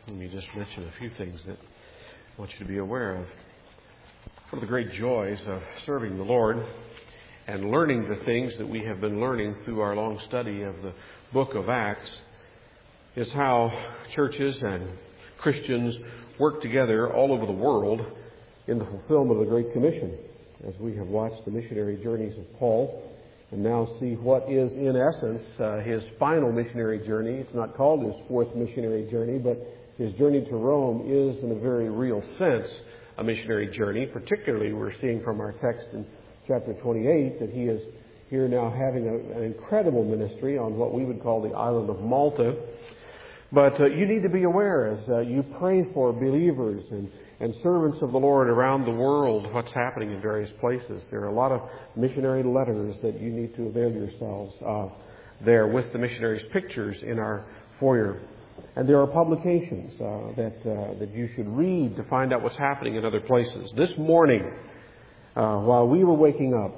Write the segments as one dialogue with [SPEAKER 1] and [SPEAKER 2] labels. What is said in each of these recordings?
[SPEAKER 1] Let me just mention a few things that I want you to be aware of. One of the great joys of serving the Lord and learning the things that we have been learning through our long study of the book of Acts is how churches and Christians work together all over the world in the fulfillment of the Great Commission. As we have watched the missionary journeys of Paul and now see what is, in essence, his final missionary journey. It's not called his fourth missionary journey, but his journey to Rome is, in a very real sense, a missionary journey. Particularly, we're seeing from our text in chapter 28 that he is here now having an incredible ministry on what we would call the island of Malta. But you need to be aware as you pray for believers and servants of the Lord around the world, what's happening in various places. There are a lot of missionary letters that you need to avail yourselves of there with the missionaries' pictures in our foyer. And there are publications that you should read to find out what's happening in other places. This morning, while we were waking up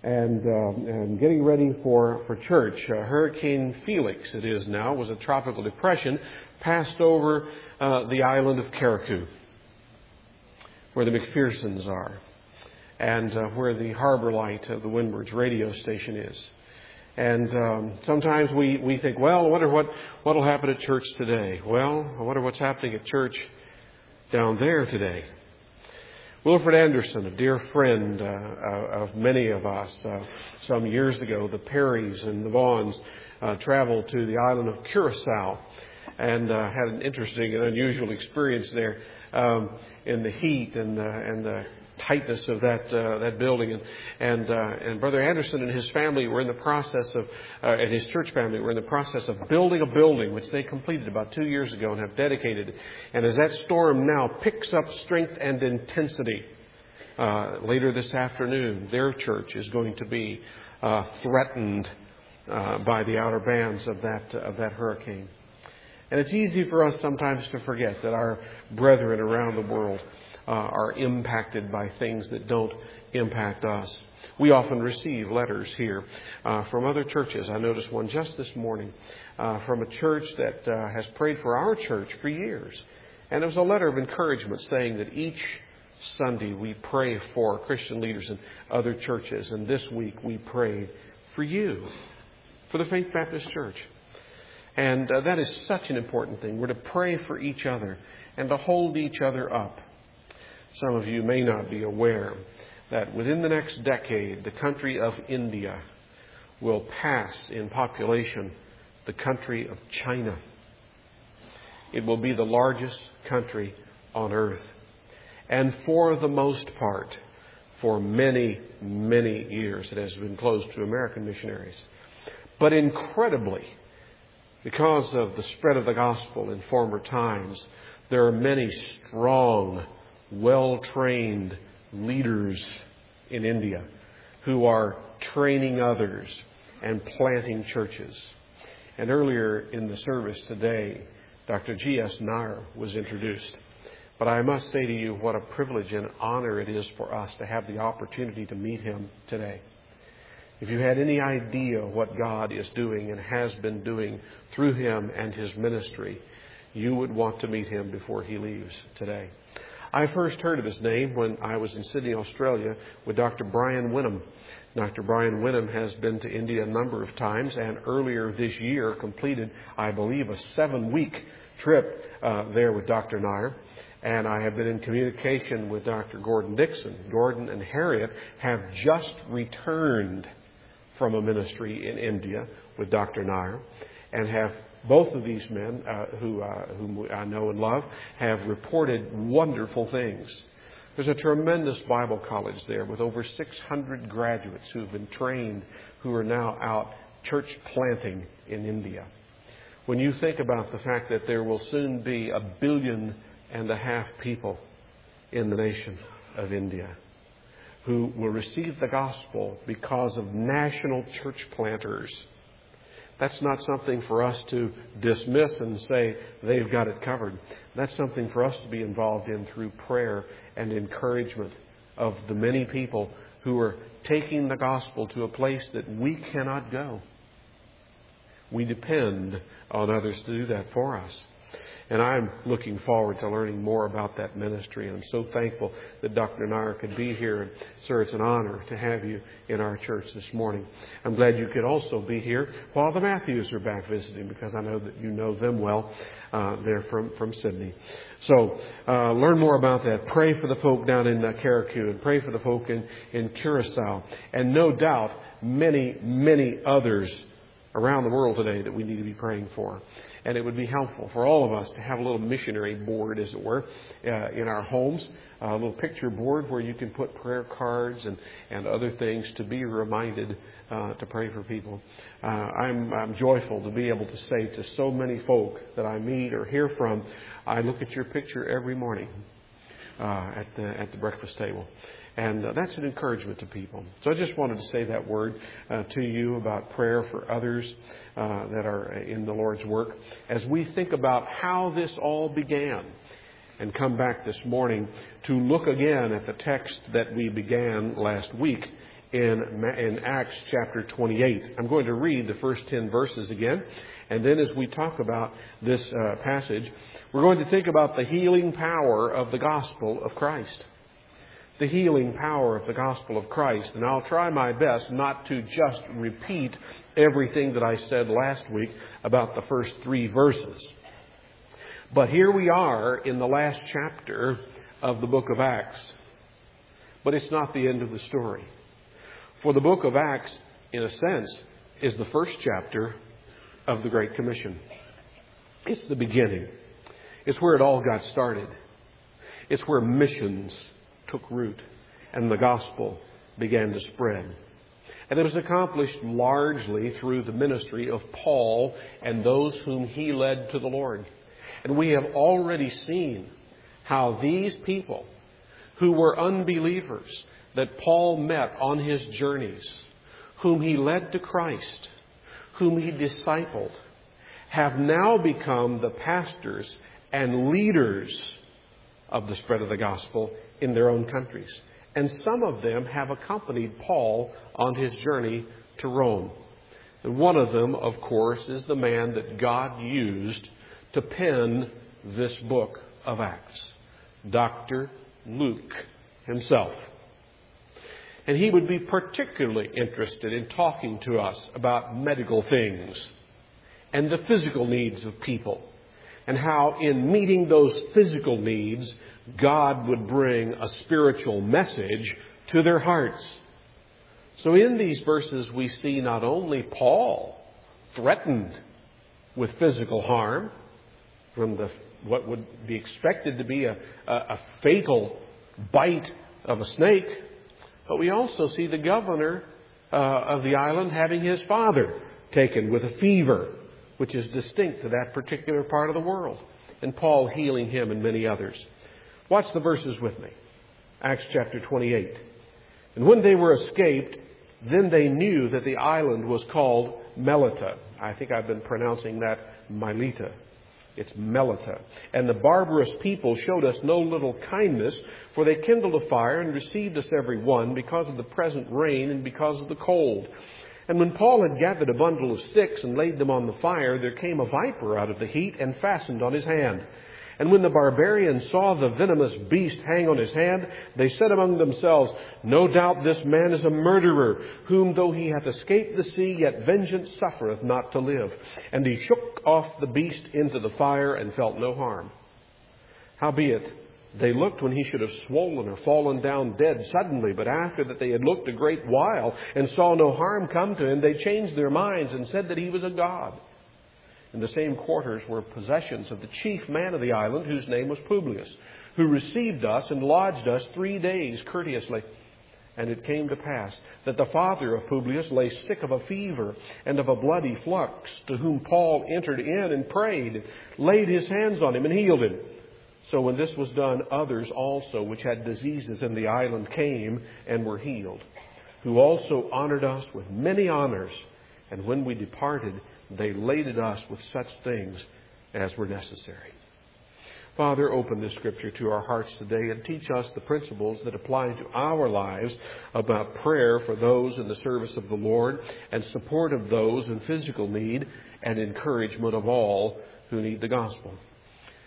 [SPEAKER 1] and getting ready for church, Hurricane Felix, it is now, was a tropical depression, passed over the island of Carriacou, where the McPhersons are, and where the Harbor Light of the Windward's radio station is. And sometimes we think, well, I wonder what will happen at church today. Well, I wonder what's happening at church down there today. Wilfred Anderson, a dear friend of many of us, some years ago, the Perrys and the Vaughns traveled to the island of Curacao and had an interesting and unusual experience there in the heat and the tightness of that building. And Brother Anderson and his family were in the process of, and his church family were in the process of building a building which they completed about 2 years ago and have dedicated. And as that storm now picks up strength and intensity, later this afternoon, their church is going to be threatened by the outer bands of that hurricane. And it's easy for us sometimes to forget that our brethren around the world are impacted by things that don't impact us. We often receive letters here from other churches. I noticed one just this morning from a church that has prayed for our church for years. And it was a letter of encouragement saying that each Sunday we pray for Christian leaders in other churches. And this week we prayed for you, for the Faith Baptist Church. And that is such an important thing. We're to pray for each other and to hold each other up. Some of you may not be aware that within the next decade, the country of India will pass in population the country of China. It will be the largest country on earth. And for the most part, for many, many years, it has been closed to American missionaries. But incredibly, because of the spread of the gospel in former times, there are many strong, well-trained leaders in India who are training others and planting churches. And earlier in the service today, Dr. G.S. Nair was introduced. But I must say to you what a privilege and honor it is for us to have the opportunity to meet him today. If you had any idea what God is doing and has been doing through him and his ministry, you would want to meet him before he leaves today. I first heard of his name when I was in Sydney, Australia with Dr. Brian Winham. Dr. Brian Winham has been to India a number of times and earlier this year completed, I believe, a 7-week trip there with Dr. Nair. And I have been in communication with Dr. Gordon Dixon. Gordon and Harriet have just returned from a ministry in India with Dr. Nair and have both of these men, whom I know and love, have reported wonderful things. There's a tremendous Bible college there with over 600 graduates who have been trained, who are now out church planting in India. When you think about the fact that there will soon be 1.5 billion people in the nation of India who will receive the gospel because of national church planters, that's not something for us to dismiss and say they've got it covered. That's something for us to be involved in through prayer and encouragement of the many people who are taking the gospel to a place that we cannot go. We depend on others to do that for us. And I'm looking forward to learning more about that ministry. And I'm so thankful that Dr. Nair could be here. And, sir, it's an honor to have you in our church this morning. I'm glad you could also be here while the Matthews are back visiting, because I know that you know them well. They're from Sydney. So learn more about that. Pray for the folk down in Carriacou, and pray for the folk in Curacao. And no doubt many, many others around the world today that we need to be praying for. And it would be helpful for all of us to have a little missionary board, as it were, in our homes, a little picture board where you can put prayer cards and other things to be reminded to pray for people. I'm joyful to be able to say to so many folk that I meet or hear from, I look at your picture every morning at the breakfast table. And that's an encouragement to people. So I just wanted to say that word to you about prayer for others that are in the Lord's work as we think about how this all began, and come back this morning to look again at the text that we began last week in Acts chapter 28. I'm going to read the first 10 verses again, and then as we talk about this passage, we're going to think about the healing power of the gospel of Christ. The healing power of the gospel of Christ. And I'll try my best not to just repeat everything that I said last week about the first 3 verses. But here we are in the last chapter of the book of Acts. But it's not the end of the story. For the book of Acts, in a sense, is the first chapter of the Great Commission. It's the beginning. It's where it all got started. It's where missions took root and the gospel began to spread. And it was accomplished largely through the ministry of Paul and those whom he led to the Lord. And we have already seen how these people who were unbelievers that Paul met on his journeys, whom he led to Christ, whom he discipled, have now become the pastors and leaders of the spread of the gospel in their own countries. And some of them have accompanied Paul on his journey to Rome. And one of them, of course, is the man that God used to pen this book of Acts, Dr. Luke himself. And he would be particularly interested in talking to us about medical things and the physical needs of people, and how in meeting those physical needs, God would bring a spiritual message to their hearts. So in these verses, we see not only Paul threatened with physical harm from what would be expected to be a fatal bite of a snake, but we also see the governor of the island having his father taken with a fever, which is distinct to that particular part of the world, and Paul healing him and many others. Watch the verses with me. Acts chapter 28. And when they were escaped, then they knew that the island was called Melita. I think I've been pronouncing that Mileta. It's Melita. And the barbarous people showed us no little kindness, for they kindled a fire and received us every one because of the present rain and because of the cold. And when Paul had gathered a bundle of sticks and laid them on the fire, there came a viper out of the heat and fastened on his hand. And when the barbarians saw the venomous beast hang on his hand, they said among themselves, "No doubt this man is a murderer, whom though he hath escaped the sea, yet vengeance suffereth not to live." And he shook off the beast into the fire and felt no harm. Howbeit, they looked when he should have swollen or fallen down dead suddenly. But after that they had looked a great while and saw no harm come to him, they changed their minds and said that he was a god. In the same quarters were possessions of the chief man of the island, whose name was Publius, who received us and lodged us 3 days courteously. And it came to pass that the father of Publius lay sick of a fever and of a bloody flux, to whom Paul entered in and prayed, laid his hands on him and healed him. So when this was done, others also which had diseases in the island came and were healed, who also honored us with many honors. And when we departed, they laded us with such things as were necessary. Father, open this scripture to our hearts today and teach us the principles that apply to our lives about prayer for those in the service of the Lord and support of those in physical need and encouragement of all who need the gospel.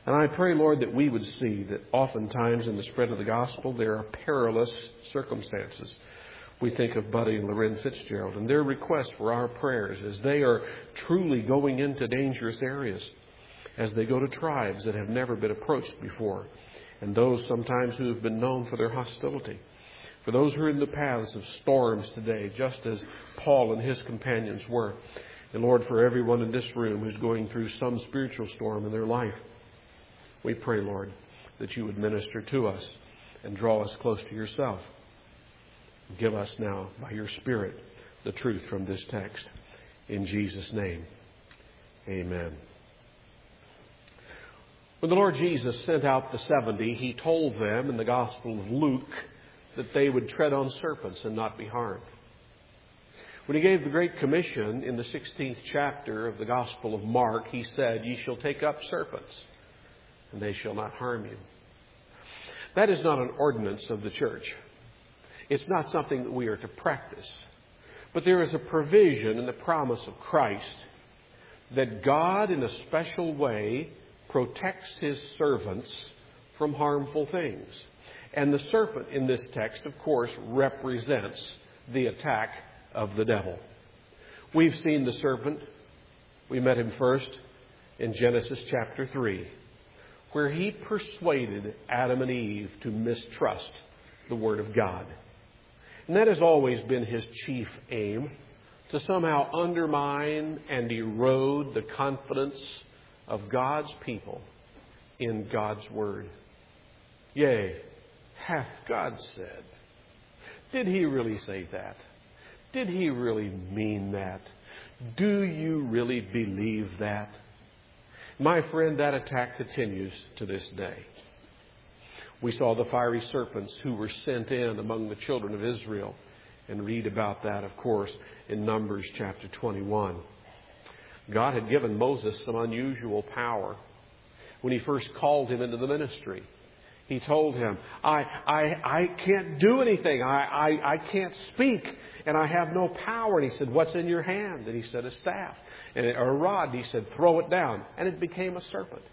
[SPEAKER 1] And I pray, Lord, that we would see that oftentimes in the spread of the gospel there are perilous circumstances. We think of Buddy and Loren Fitzgerald and their request for our prayers as they are truly going into dangerous areas, as they go to tribes that have never been approached before, and those sometimes who have been known for their hostility. For those who are in the paths of storms today, just as Paul and his companions were. And Lord, for everyone in this room who's going through some spiritual storm in their life, we pray, Lord, that you would minister to us and draw us close to yourself. Give us now, by your Spirit, the truth from this text. In Jesus' name, amen. When the Lord Jesus sent out the 70, he told them in the Gospel of Luke that they would tread on serpents and not be harmed. When he gave the Great Commission in the 16th chapter of the Gospel of Mark, he said, "Ye shall take up serpents, and they shall not harm you." That is not an ordinance of the church. It's not something that we are to practice. But there is a provision in the promise of Christ that God, in a special way, protects his servants from harmful things. And the serpent in this text, of course, represents the attack of the devil. We've seen the serpent. We met him first in Genesis chapter 3, where he persuaded Adam and Eve to mistrust the Word of God. And that has always been his chief aim, to somehow undermine and erode the confidence of God's people in God's Word. Yea, hath God said. Did he really say that? Did he really mean that? Do you really believe that? My friend, that attack continues to this day. We saw the fiery serpents who were sent in among the children of Israel, and read about that, of course, in Numbers chapter 21. God had given Moses some unusual power. When he first called him into the ministry, he told him, I can't do anything. I can't speak, and I have no power. And he said, "What's in your hand?" And he said, "A staff." And a rod. And he said, "Throw it down." And it became a serpent.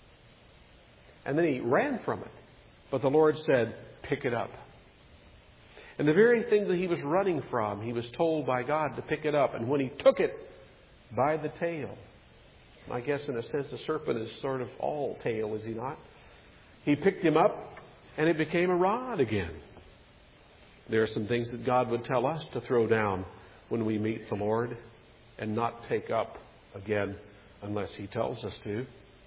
[SPEAKER 1] And then he ran from it. But the Lord said, "Pick it up." And the very thing that he was running from, he was told by God to pick it up. And when he took it by the tail, I guess in a sense the serpent is sort of all tail, is he not? He picked him up and it became a rod again. There are some things that God would tell us to throw down when we meet the Lord and not take up again unless he tells us to.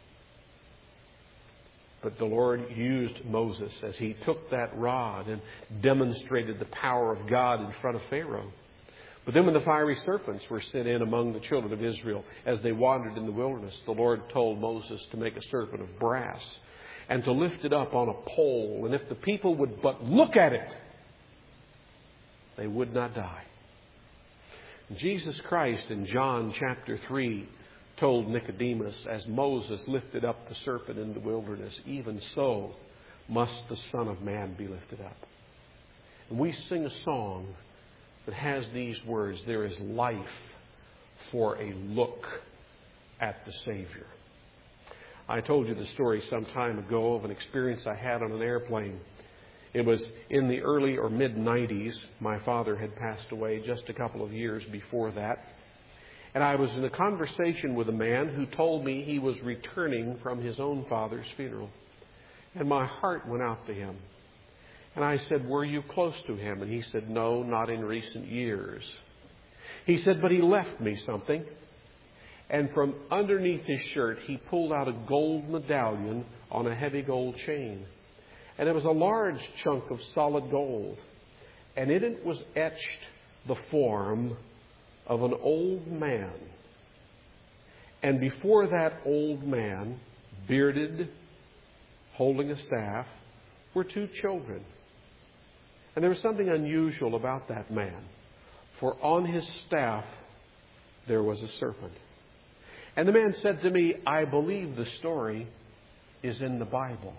[SPEAKER 1] But the Lord used Moses as he took that rod and demonstrated the power of God in front of Pharaoh. But then when the fiery serpents were sent in among the children of Israel as they wandered in the wilderness, the Lord told Moses to make a serpent of brass and to lift it up on a pole. And if the people would but look at it, they would not die. Jesus Christ in John chapter 3 told Nicodemus, as Moses lifted up the serpent in the wilderness, even so must the Son of Man be lifted up. And we sing a song that has these words, "There is life for a look at the Savior." I told you the story some time ago of an experience I had on an airplane. It was in the early or mid-90s. My father had passed away just a couple of years before that. And I was in a conversation with a man who told me he was returning from his own father's funeral. And my heart went out to him. And I said, "Were you close to him?" And he said, "No, not in recent years." He said, "But he left me something." And from underneath his shirt, he pulled out a gold medallion on a heavy gold chain. And it was a large chunk of solid gold. And in it was etched the form of an old man. And before that old man, bearded, holding a staff, were two children. And there was something unusual about that man, for on his staff there was a serpent. And the man said to me, "I believe the story is in the Bible."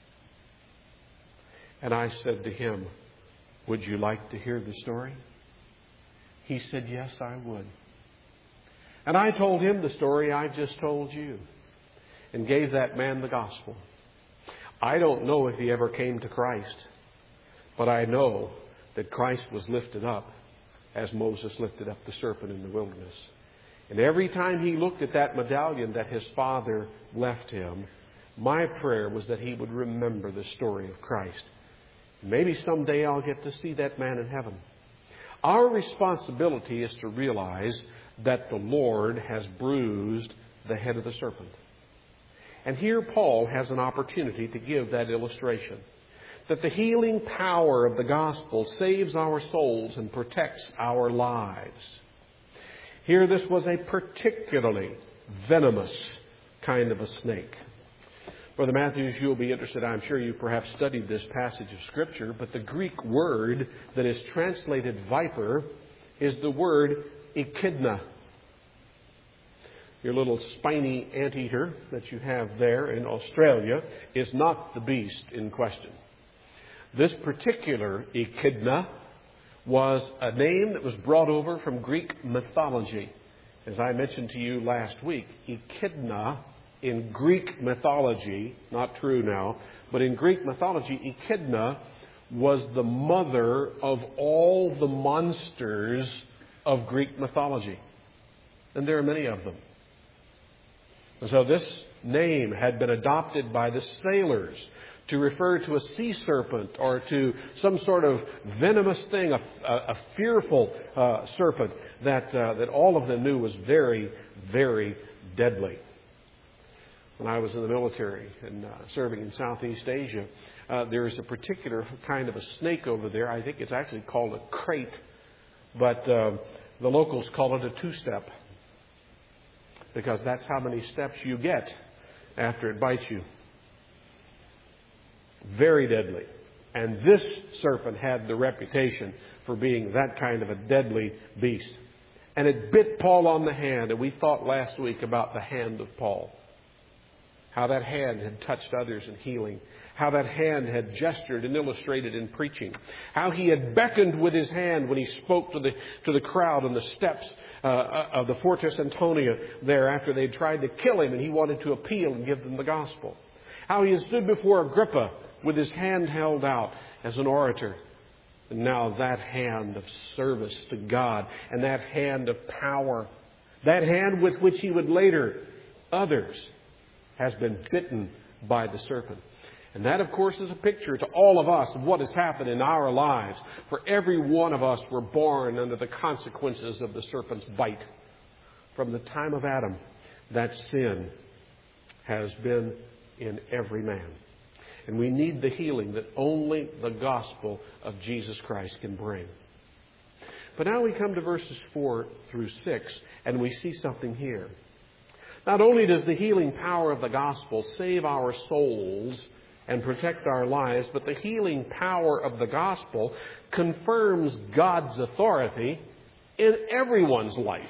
[SPEAKER 1] And I said to him, "Would you like to hear the story?" He said, "Yes, I would." And I told him the story I just told you. and gave that man the gospel. I don't know if he ever came to Christ, but I know that Christ was lifted up as Moses lifted up the serpent in the wilderness. And every time he looked at that medallion that his father left him, my prayer was that he would remember the story of Christ. Maybe someday I'll get to see that man in heaven. Our responsibility is to realize that the Lord has bruised the head of the serpent. And here Paul has an opportunity to give that illustration. That the healing power of the gospel saves our souls and protects our lives. Here this was a particularly venomous kind of a snake. Brother Matthews, you'll be interested, I'm sure you perhaps studied this passage of Scripture, but the Greek word that is translated viper is the word echidna. Your little spiny anteater that you have there in Australia is not the beast in question. This particular echidna was a name that was brought over from Greek mythology. As I mentioned to you last week, echidna in Greek mythology, not true now, but in Greek mythology, echidna was the mother of all the monsters of Greek mythology. And there are many of them. And so this name had been adopted by the sailors to refer to a sea serpent or to some sort of venomous thing, a fearful serpent that all of them knew was very, very deadly. When I was in the military and serving in Southeast Asia, there is a particular kind of a snake over there. I think it's actually called a crate, but the locals call it a two-step because that's how many steps you get after it bites you. Very deadly. And this serpent had the reputation for being that kind of a deadly beast. And it bit Paul on the hand, and we thought last week about the hand of Paul. How that hand had touched others in healing. How that hand had gestured and illustrated in preaching. How he had beckoned with his hand when he spoke to the crowd on the steps of the Fortress Antonia there after they had tried to kill him and he wanted to appeal and give them the gospel. How he had stood before Agrippa with his hand held out as an orator. And now that hand of service to God and that hand of power, that hand with which he would later others, has been bitten by the serpent. And that, of course, is a picture to all of us of what has happened in our lives. For every one of us were born under the consequences of the serpent's bite. From the time of Adam, that sin has been in every man. And we need the healing that only the gospel of Jesus Christ can bring. But now we come to verses 4 through 6, and we see something here. Not only does the healing power of the gospel save our souls and protect our lives, but the healing power of the gospel confirms God's authority in everyone's life.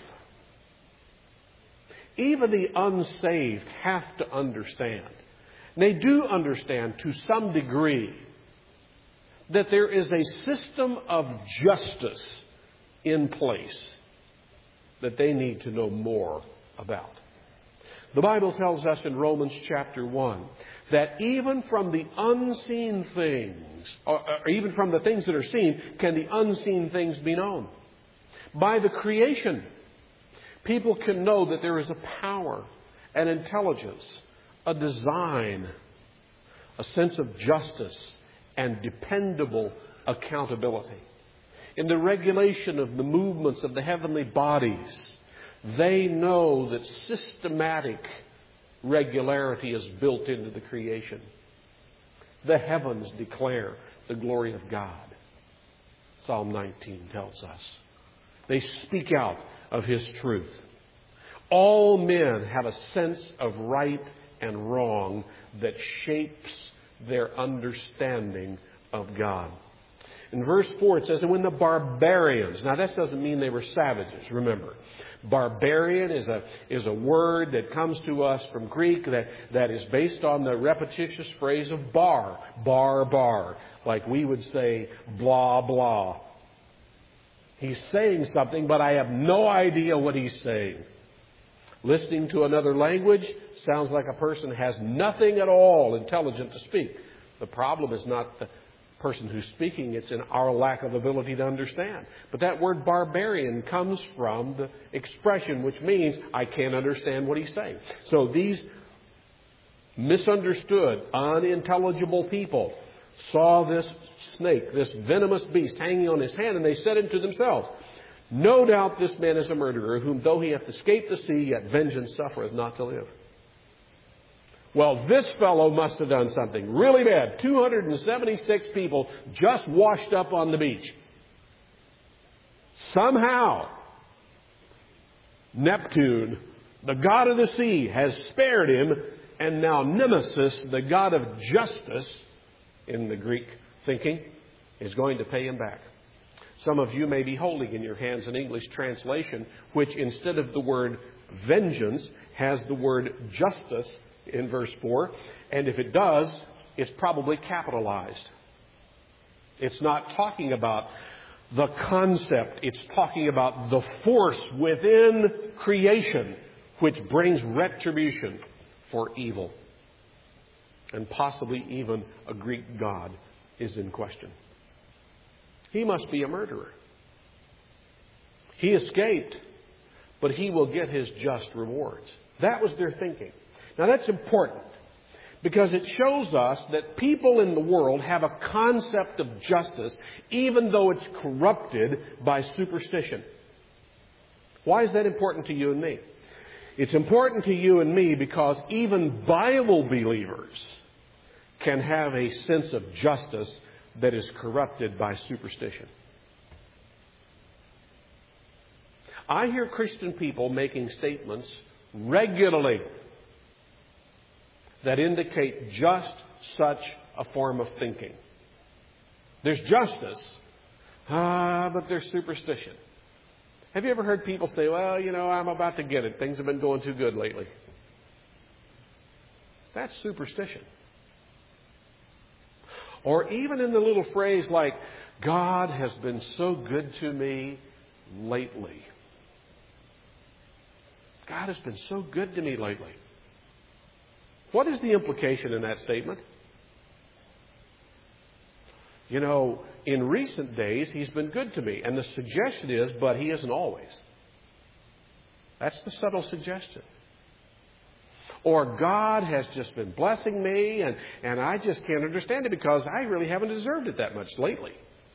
[SPEAKER 1] Even the unsaved have to understand. They do understand to some degree that there is a system of justice in place that they need to know more about. The Bible tells us in Romans chapter 1 that even from the unseen things, or even from the things that are seen, can the unseen things be known. By the creation, people can know that there is a power, an intelligence, a design, a sense of justice, and dependable accountability. In the regulation of the movements of the heavenly bodies, they know that systematic regularity is built into the creation. The heavens declare the glory of God. Psalm 19 tells us. They speak out of His truth. All men have a sense of right and wrong that shapes their understanding of God. In verse 4 it says, and when the barbarians, now this doesn't mean they were savages, remember. Barbarian is a word that comes to us from Greek that is based on the repetitious phrase of bar, like we would say blah, blah. He's saying something, but I have no idea what he's saying. Listening to another language sounds like a person has nothing at all intelligent to speak. The problem is not the person who's speaking, it's in our lack of ability to understand. But that word barbarian comes from the expression which means I can't understand what he's saying. So these misunderstood, unintelligible people saw this snake, this venomous beast hanging on his hand, and they said unto themselves, no doubt this man is a murderer, whom though he hath escaped the sea, yet vengeance suffereth not to live. Well, this fellow must have done something really bad. 276 people just washed up on the beach. Somehow, Neptune, the god of the sea, has spared him, and now Nemesis, the god of justice, in the Greek thinking, is going to pay him back. Some of you may be holding in your hands an English translation, which instead of the word vengeance, has the word justice in verse 4. And if it does, it's probably capitalized. It's not talking about the concept. It's talking about the force within creation which brings retribution for evil. And possibly even a Greek god is in question. He must be a murderer. He escaped, but he will get his just rewards. That was their thinking. Now that's important because it shows us that people in the world have a concept of justice even though it's corrupted by superstition. Why is that important to you and me? It's important to you and me because even Bible believers can have a sense of justice that is corrupted by superstition. I hear Christian people making statements regularly that indicate just such a form of thinking. There's justice, but there's superstition. Have you ever heard people say, well, I'm about to get it. Things have been going too good lately. That's superstition. Or even in the little phrase like, God has been so good to me lately. God has been so good to me lately. What is the implication in that statement? In recent days, He's been good to me. And the suggestion is, but He isn't always. That's the subtle suggestion. Or God has just been blessing me and I just can't understand it because I really haven't deserved it that much lately.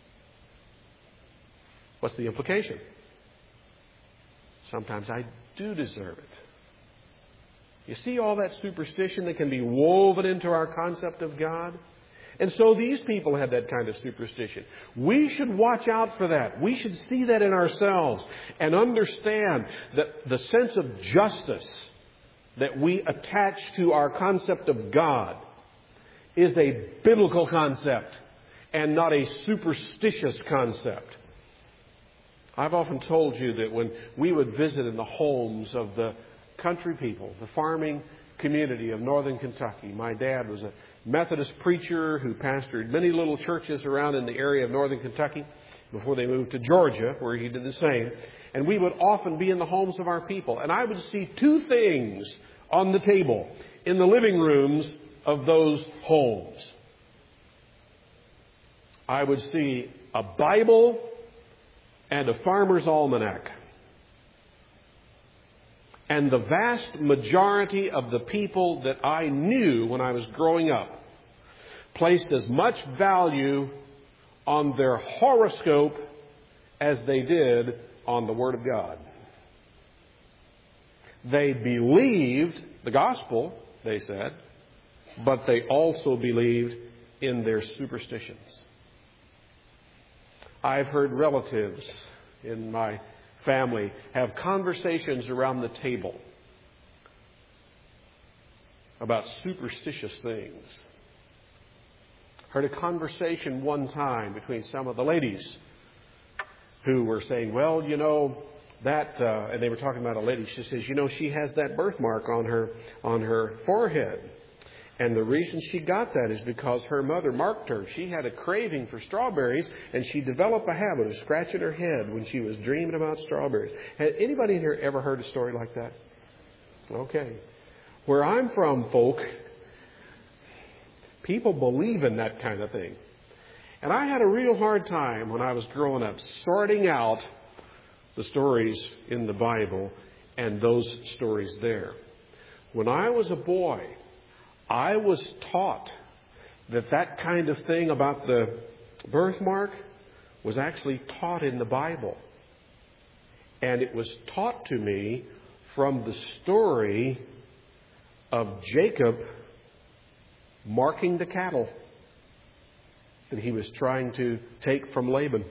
[SPEAKER 1] What's the implication? Sometimes I do deserve it. You see all that superstition that can be woven into our concept of God? And so these people had that kind of superstition. We should watch out for that. We should see that in ourselves and understand that the sense of justice that we attach to our concept of God is a biblical concept and not a superstitious concept. I've often told you that when we would visit in the homes of the country people, the farming community of northern Kentucky, my dad was a Methodist preacher who pastored many little churches around in the area of northern Kentucky before they moved to Georgia, where he did the same. And we would often be in the homes of our people. And I would see two things on the table in the living rooms of those homes. I would see a Bible and a farmer's almanac. And the vast majority of the people that I knew when I was growing up placed as much value on their horoscope as they did on the Word of God. They believed the gospel, they said, but they also believed in their superstitions. I've heard relatives in my family have conversations around the table about superstitious things. Heard a conversation one time between some of the ladies who were saying, well, and they were talking about a lady. She says, she has that birthmark on her forehead. And the reason she got that is because her mother marked her. She had a craving for strawberries, and she developed a habit of scratching her head when she was dreaming about strawberries. Had anybody in here ever heard a story like that? Okay. Where I'm from, folk, people believe in that kind of thing. And I had a real hard time when I was growing up sorting out the stories in the Bible and those stories there. When I was a boy, I was taught that kind of thing about the birthmark was actually taught in the Bible. And it was taught to me from the story of Jacob marking the cattle that he was trying to take from Laban.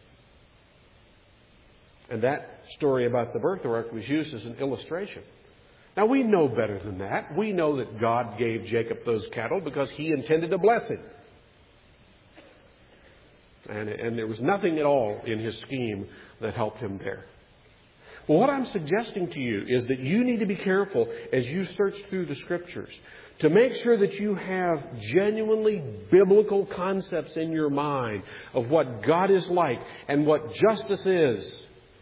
[SPEAKER 1] And that story about the birthmark was used as an illustration. Now, we know better than that. We know that God gave Jacob those cattle because he intended to bless him. And there was nothing at all in his scheme that helped him there. Well, what I'm suggesting to you is that you need to be careful as you search through the Scriptures to make sure that you have genuinely biblical concepts in your mind of what God is like and what justice is.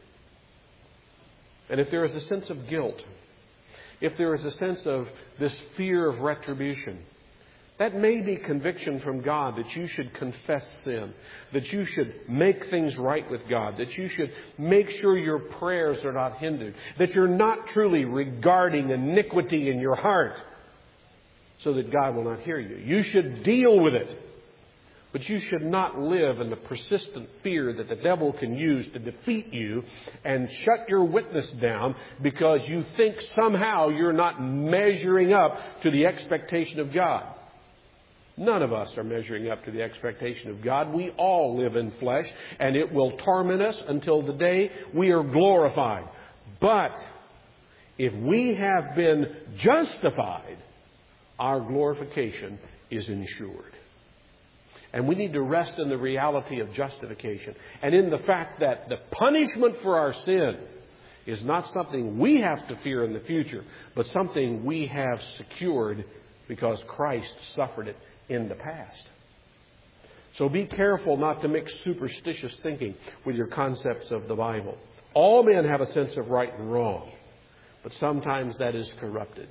[SPEAKER 1] And if there is a sense of guilt, if there is a sense of this fear of retribution, that may be conviction from God that you should confess sin, that you should make things right with God, that you should make sure your prayers are not hindered, that you're not truly regarding iniquity in your heart so that God will not hear you. You should deal with it, but you should not live in the persistent fear that the devil can use to defeat you and shut your witness down because you think somehow you're not measuring up to the expectation of God. None of us are measuring up to the expectation of God. We all live in flesh, and it will torment us until the day we are glorified. But if we have been justified, our glorification is ensured. And we need to rest in the reality of justification and in the fact that the punishment for our sin is not something we have to fear in the future, but something we have secured because Christ suffered it in the past. So be careful not to mix superstitious thinking with your concepts of the Bible. All men have a sense of right and wrong, but sometimes that is corrupted.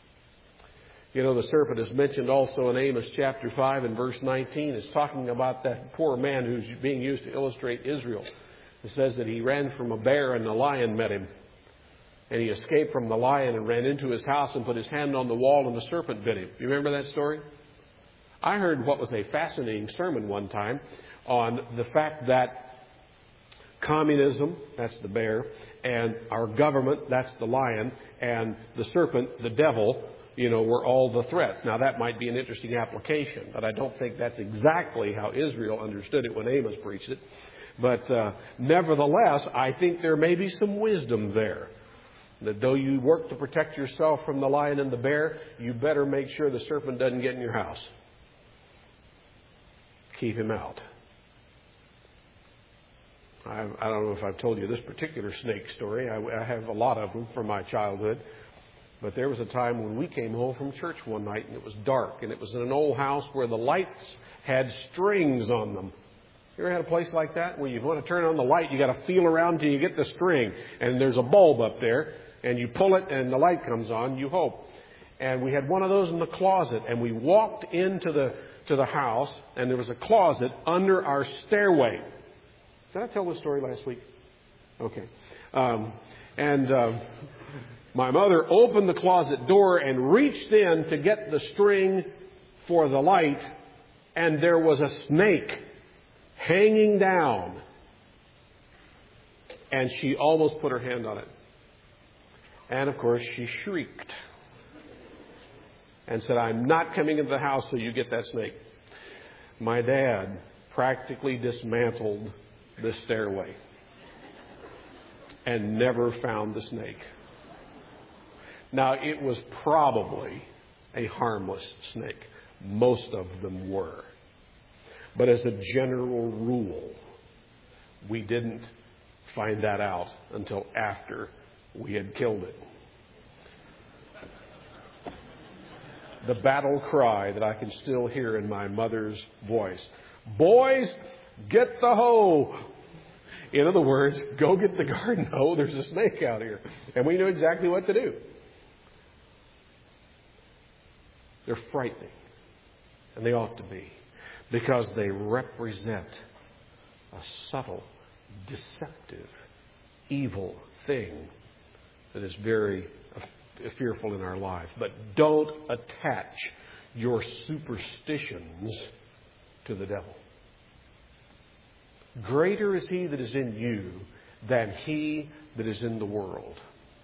[SPEAKER 1] You know, the serpent is mentioned also in Amos chapter 5 and verse 19. It's talking about that poor man who's being used to illustrate Israel. It says that he ran from a bear and the lion met him. And he escaped from the lion and ran into his house and put his hand on the wall and the serpent bit him. You remember that story? I heard what was a fascinating sermon one time on the fact that communism, that's the bear, and our government, that's the lion, and the serpent, the devil, were all the threats. Now, that might be an interesting application, but I don't think that's exactly how Israel understood it when Amos preached it. But nevertheless, I think there may be some wisdom there. That though you work to protect yourself from the lion and the bear, you better make sure the serpent doesn't get in your house. Keep him out. I don't know if I've told you this particular snake story. I have a lot of them from my childhood. But there was a time when we came home from church one night and it was dark. And it was in an old house where the lights had strings on them. You ever had a place like that where you want to turn on the light, you got to feel around till you get the string. And there's a bulb up there. And you pull it and the light comes on, you hope. And we had one of those in the closet. And we walked into the house, and there was a closet under our stairway. Did I tell this story last week? Okay. My mother opened the closet door and reached in to get the string for the light, and there was a snake hanging down. And she almost put her hand on it. And, of course, she shrieked and said, "I'm not coming into the house till you get that snake." My dad practically dismantled the stairway and never found the snake. Now, it was probably a harmless snake. Most of them were. But as a general rule, we didn't find that out until after we had killed it. The battle cry that I can still hear in my mother's voice. "Boys, get the hoe." In other words, go get the garden hoe. There's a snake out here. And we knew exactly what to do. They're frightening. And they ought to be. Because they represent a subtle, deceptive, evil thing that is very fearful in our lives. But don't attach your superstitions to the devil. Greater is he that is in you than he that is in the world.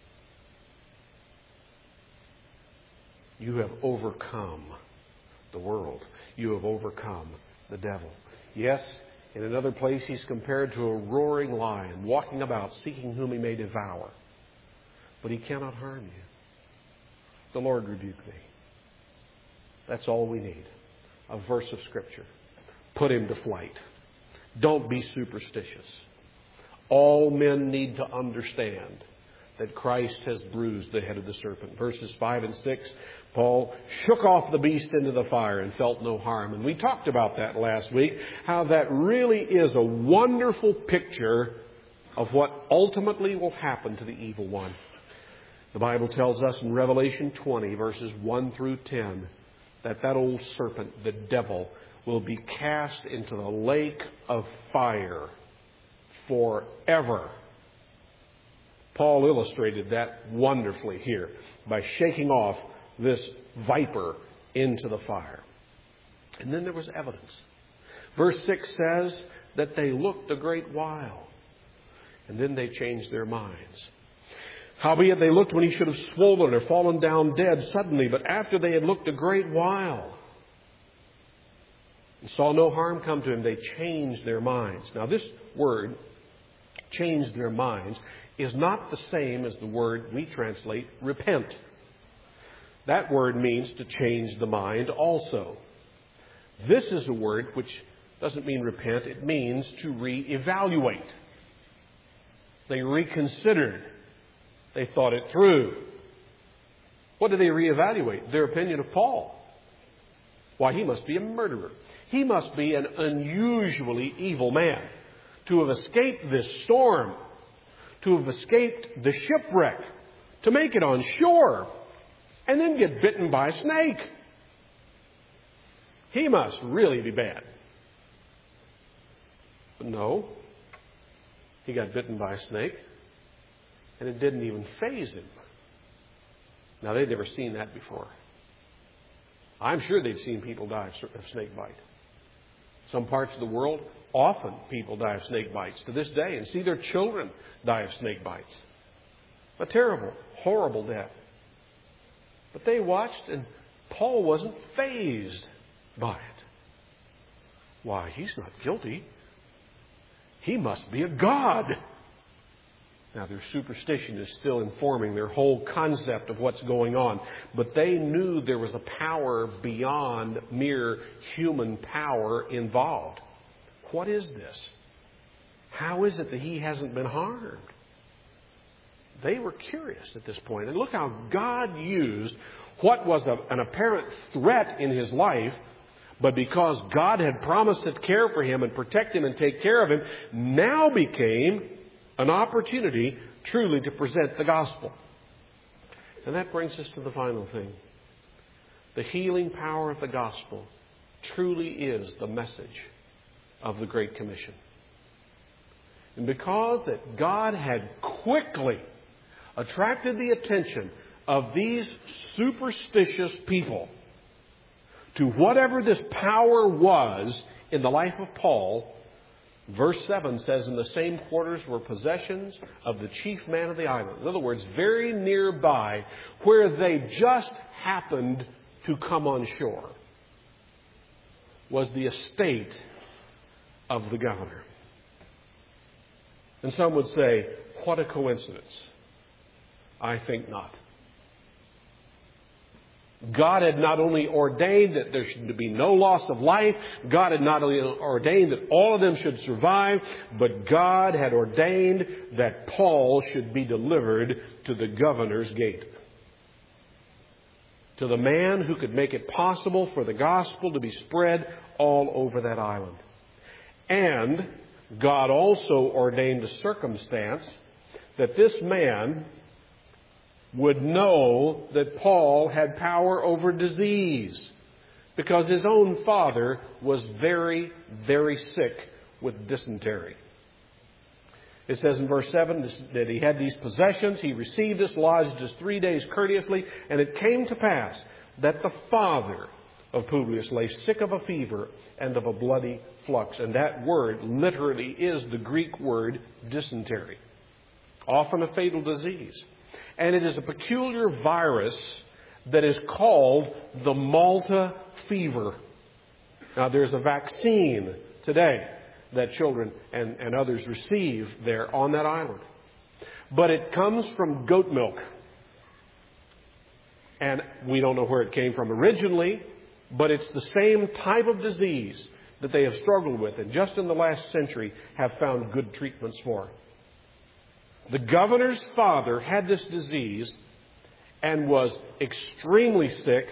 [SPEAKER 1] You have overcome the world. You have overcome the devil. Yes, in another place he's compared to a roaring lion, walking about, seeking whom he may devour. But he cannot harm you. The Lord rebuke thee. That's all we need. A verse of Scripture. Put him to flight. Don't be superstitious. All men need to understand that Christ has bruised the head of the serpent. Verses 5 and 6, Paul shook off the beast into the fire and felt no harm. And we talked about that last week, how that really is a wonderful picture of what ultimately will happen to the evil one. The Bible tells us in Revelation 20, verses 1 through 10, that old serpent, the devil, will be cast into the lake of fire forever. Paul illustrated that wonderfully here by shaking off this viper into the fire. And then there was evidence. Verse 6 says that they looked a great while, and then they changed their minds. Howbeit they looked when he should have swollen or fallen down dead suddenly, but after they had looked a great while and saw no harm come to him, they changed their minds. Now this word, changed their minds, is not the same as the word we translate repent. That word means to change the mind also. This is a word which doesn't mean repent, it means to reevaluate. They reconsidered. They thought it through. What did they reevaluate? Their opinion of Paul. Why, he must be a murderer. He must be an unusually evil man to have escaped this storm, to have escaped the shipwreck, to make it on shore, and then get bitten by a snake. He must really be bad. But no, he got bitten by a snake, and it didn't even faze him. Now, they'd never seen that before. I'm sure they'd seen people die of snake bite. Some parts of the world, often people die of snake bites to this day and see their children die of snake bites. A terrible, horrible death. But they watched, and Paul wasn't fazed by it. Why, he's not guilty. He must be a god. Now, their superstition is still informing their whole concept of what's going on. But they knew there was a power beyond mere human power involved. What is this? How is it that he hasn't been harmed? They were curious at this point. And look how God used what was an apparent threat in his life, but because God had promised to care for him and protect him and take care of him, now became an opportunity truly to present the gospel. And that brings us to the final thing. The healing power of the gospel truly is the message of the Great Commission. And because that God had quickly attracted the attention of these superstitious people to whatever this power was in the life of Paul, verse 7 says, in the same quarters were possessions of the chief man of the island. In other words, very nearby, where they just happened to come on shore, was the estate of the governor. And some would say, what a coincidence. I think not. God had not only ordained that there should be no loss of life, God had not only ordained that all of them should survive, but God had ordained that Paul should be delivered to the governor's gate. To the man who could make it possible for the gospel to be spread all over that island. And God also ordained a circumstance that this man would know that Paul had power over disease, because his own father was very, very sick with dysentery. It says in verse 7 that he had these possessions. He received us, lodged us 3 days courteously. And it came to pass that the father of Publius lay sick of a fever and of a bloody flux. And that word literally is the Greek word dysentery, often a fatal disease. And it is a peculiar virus that is called the Malta fever. Now, there's a vaccine today that children and others receive there on that island. But it comes from goat milk. And we don't know where it came from originally, but it's the same type of disease that they have struggled with, and just in the last century have found good treatments for. The governor's father had this disease and was extremely sick,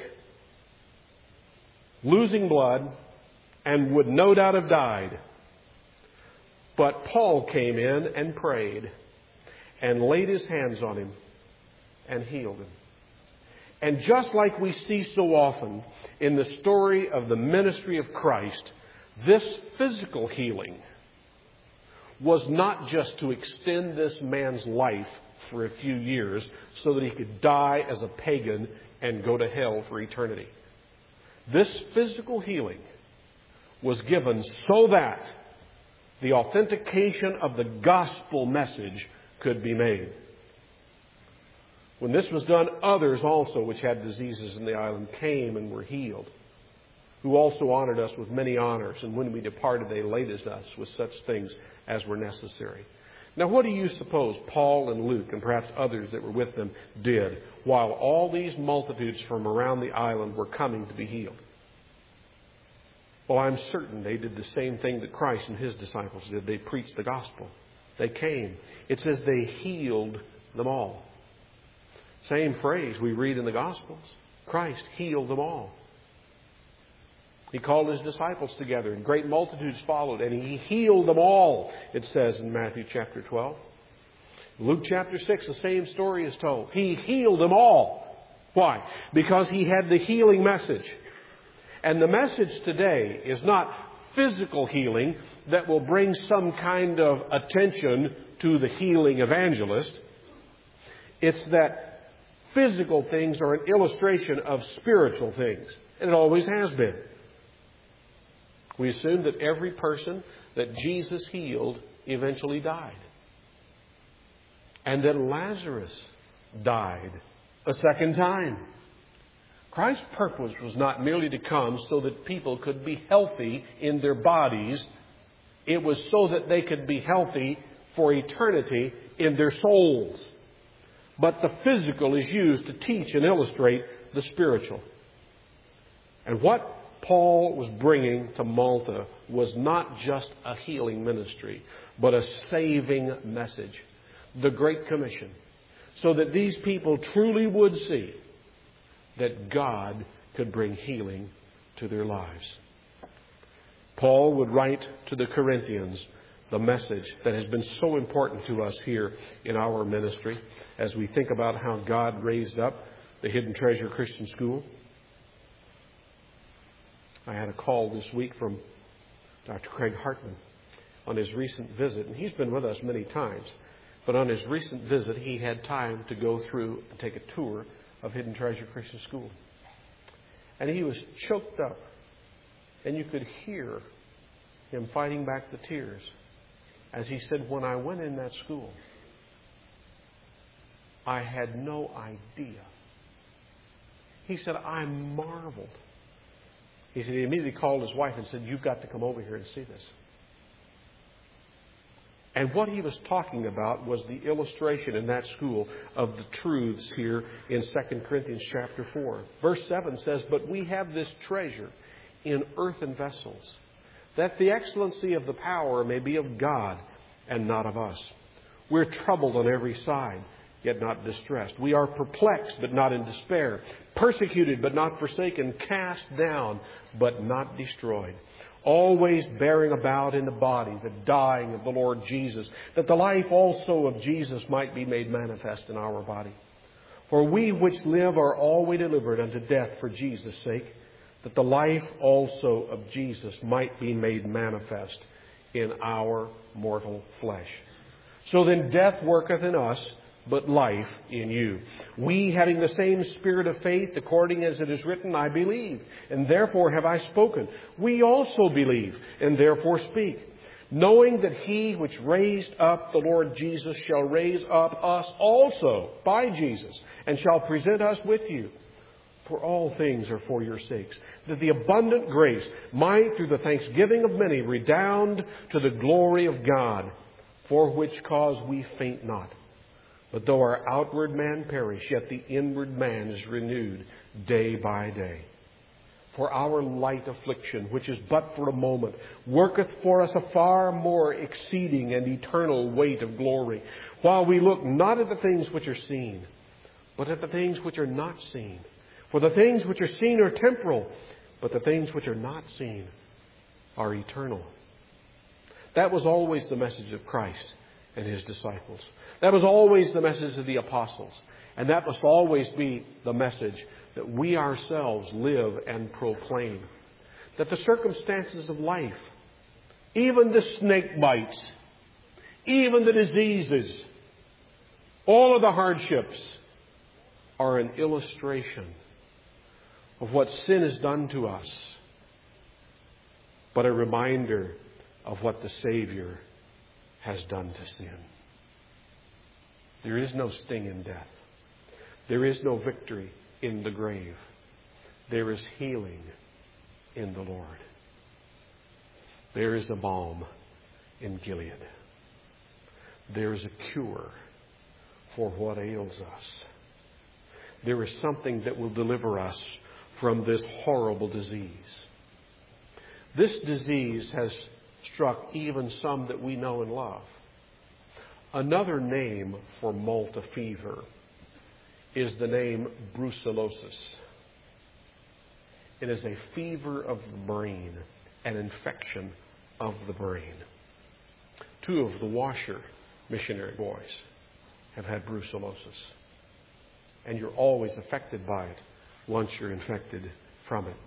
[SPEAKER 1] losing blood, and would no doubt have died. But Paul came in and prayed and laid his hands on him and healed him. And just like we see so often in the story of the ministry of Christ, this physical healing was not just to extend this man's life for a few years so that he could die as a pagan and go to hell for eternity. This physical healing was given so that the authentication of the gospel message could be made. When this was done, others also, which had diseases in the island, came and were healed, who also honored us with many honors. And when we departed, they laded us with such things as were necessary. Now, what do you suppose Paul and Luke, and perhaps others that were with them, did while all these multitudes from around the island were coming to be healed? Well, I'm certain they did the same thing that Christ and His disciples did. They preached the gospel. They came. It says they healed them all. Same phrase we read in the Gospels. Christ healed them all. He called His disciples together, and great multitudes followed, and He healed them all, it says in Matthew chapter 12. Luke chapter 6, the same story is told. He healed them all. Why? Because He had the healing message. And the message today is not physical healing that will bring some kind of attention to the healing evangelist. It's that physical things are an illustration of spiritual things. And it always has been. We assume that every person that Jesus healed eventually died. And that Lazarus died a second time. Christ's purpose was not merely to come so that people could be healthy in their bodies. It was so that they could be healthy for eternity in their souls. But the physical is used to teach and illustrate the spiritual. And what Paul was bringing to Malta was not just a healing ministry, but a saving message. The Great Commission. So that these people truly would see that God could bring healing to their lives. Paul would write to the Corinthians the message that has been so important to us here in our ministry as we think about how God raised up the Hidden Treasure Christian School. I had a call this week from Dr. Craig Hartman on his recent visit, and he's been with us many times. But on his recent visit, he had time to go through and take a tour of Hidden Treasure Christian School. And he was choked up, and you could hear him fighting back the tears as he said, when I went in that school, I had no idea. He said, I marveled. He said he immediately called his wife and said, you've got to come over here and see this. And what he was talking about was the illustration in that school of the truths here in 2 Corinthians chapter 4. Verse 7 says, but we have this treasure in earthen vessels, that the excellency of the power may be of God and not of us. We're troubled on every side, yet not distressed. We are perplexed, but not in despair. Persecuted, but not forsaken. Cast down, but not destroyed. Always bearing about in the body the dying of the Lord Jesus, that the life also of Jesus might be made manifest in our body. For we which live are always delivered unto death for Jesus' sake, that the life also of Jesus might be made manifest in our mortal flesh. So then death worketh in us, but life in you. We, having the same spirit of faith, according as it is written, I believe, and therefore have I spoken. We also believe, and therefore speak, knowing that he which raised up the Lord Jesus shall raise up us also by Jesus, and shall present us with you. For all things are for your sakes, that the abundant grace might, through the thanksgiving of many, redound to the glory of God, for which cause we faint not. But though our outward man perish, yet the inward man is renewed day by day. For our light affliction, which is but for a moment, worketh for us a far more exceeding and eternal weight of glory, while we look not at the things which are seen, but at the things which are not seen. For the things which are seen are temporal, but the things which are not seen are eternal. That was always the message of Christ and His disciples. That was always the message of the apostles. And that must always be the message that we ourselves live and proclaim. That the circumstances of life, even the snake bites, even the diseases, all of the hardships are an illustration of what sin has done to us, but a reminder of what the Savior has done to sin. There is no sting in death. There is no victory in the grave. There is healing in the Lord. There is a balm in Gilead. There is a cure for what ails us. There is something that will deliver us from this horrible disease. This disease has struck even some that we know and love. Another name for Malta fever is the name brucellosis. It is a fever of the brain, an infection of the brain. 2 of the Washer missionary boys have had brucellosis. And you're always affected by it once you're infected from it.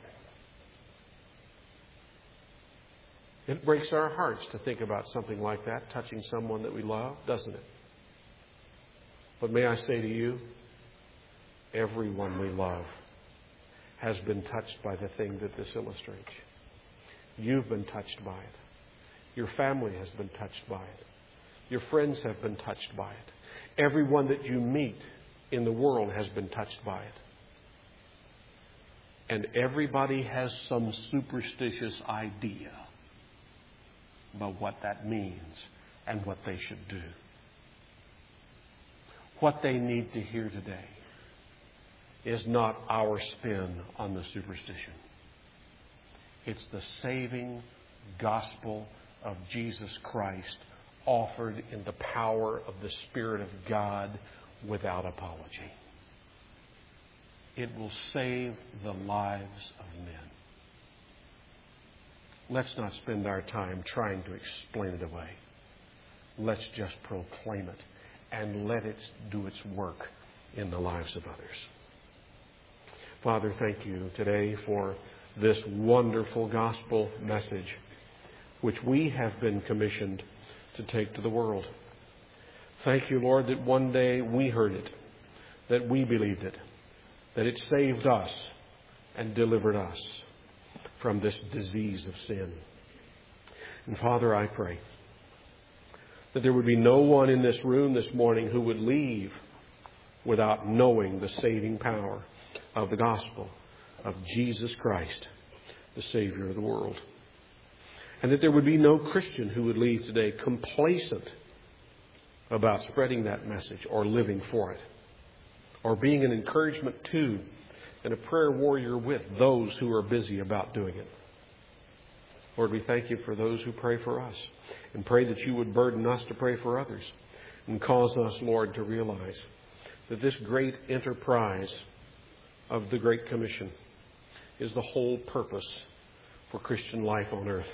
[SPEAKER 1] It breaks our hearts to think about something like that touching someone that we love, doesn't it? But may I say to you, everyone we love has been touched by the thing that this illustrates. You've been touched by it. Your family has been touched by it. Your friends have been touched by it. Everyone that you meet in the world has been touched by it. And everybody has some superstitious idea about what that means and what they should do. What they need to hear today is not our spin on the superstition. It's the saving gospel of Jesus Christ offered in the power of the Spirit of God without apology. It will save the lives of men. Let's not spend our time trying to explain it away. Let's just proclaim it and let it do its work in the lives of others. Father, thank you today for this wonderful gospel message which we have been commissioned to take to the world. Thank you, Lord, that one day we heard it, that we believed it, that it saved us and delivered us from this disease of sin. And Father, I pray that there would be no one in this room this morning who would leave without knowing the saving power of the gospel of Jesus Christ, the Savior of the world. And that there would be no Christian who would leave today complacent about spreading that message or living for it, or being an encouragement to and a prayer warrior with those who are busy about doing it. Lord, we thank you for those who pray for us, and pray that you would burden us to pray for others, and cause us, Lord, to realize that this great enterprise of the Great Commission is the whole purpose for Christian life on earth.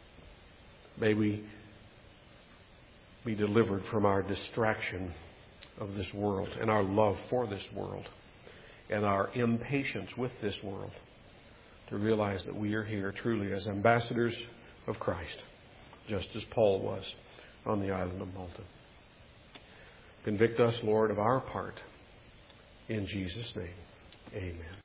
[SPEAKER 1] May we be delivered from our distraction of this world and our love for this world and our impatience with this world, to realize that we are here truly as ambassadors of Christ, just as Paul was on the island of Malta. Convict us, Lord, of our part. In Jesus' name, amen.